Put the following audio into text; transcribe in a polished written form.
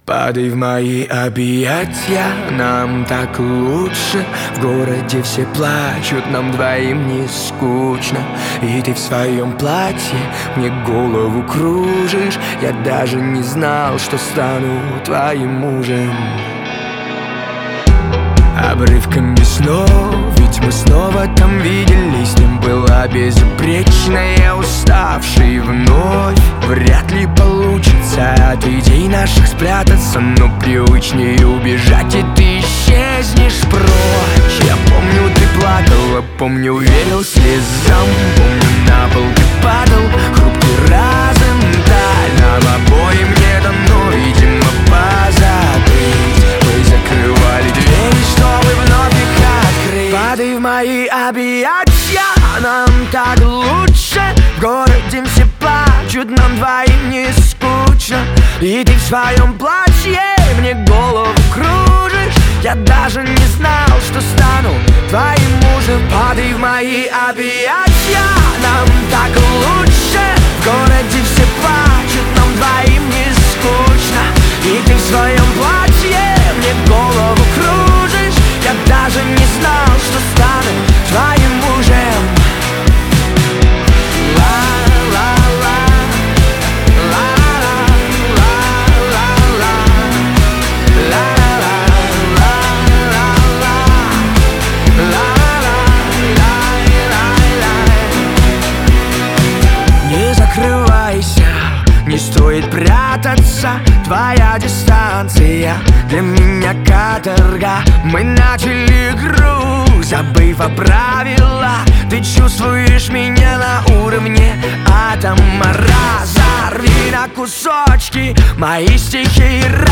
Падай в мои объятия, нам так лучше. В городе все плачут, нам двоим не скучно. И ты в своем платье мне голову кружишь. Я даже не знал, что стану твоим мужем. Обрывками снов, ведь мы снова там виделись. С ним была безупречная, уставшей вновь. Вряд ли получится от идей наших спрятаться, но привычнее убежать, и ты исчезнешь прочь. Я помню, ты плакала, помню, верил слезам. Помню, на пол ты падал, хрупкий розенталь. Нам обоим не дано, видимо, позабыть. Мы закрывали двери, чтобы вновь их открыть. Падай в мои объятия, нам так лучше. В городе все плачут, нам двоим не скучно. И ты в своем платье мне голову кружишь. Я даже не знал, что стану твоим мужем. Падай в мои объятия, нам так лучше. В городе все плачут, нам двоим не скучно. И ты в своем платье мне голову кружишь. Я даже не знал, что стану твоим мужем. Не закрывайся, не стоит прятаться. Твоя дистанция для меня каторга. Мы начали игру, забыв о правилах. Ты чувствуешь меня на уровне атома. Разорви на кусочки мои стихи.